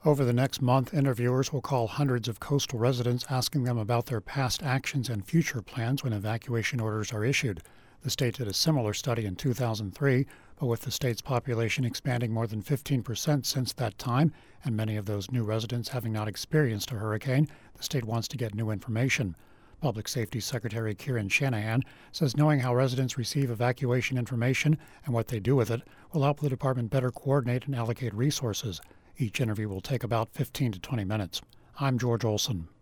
Over the next month, interviewers will call hundreds of coastal residents asking them about their past actions and future plans when evacuation orders are issued. The state did a similar study in 2003, but with the state's population expanding more than 15% since that time, and many of those new residents having not experienced a hurricane, the state wants to get new information. Public Safety Secretary Kieran Shanahan says knowing how residents receive evacuation information and what they do with it will help the department better coordinate and allocate resources. Each interview will take about 15 to 20 minutes. I'm George Olson.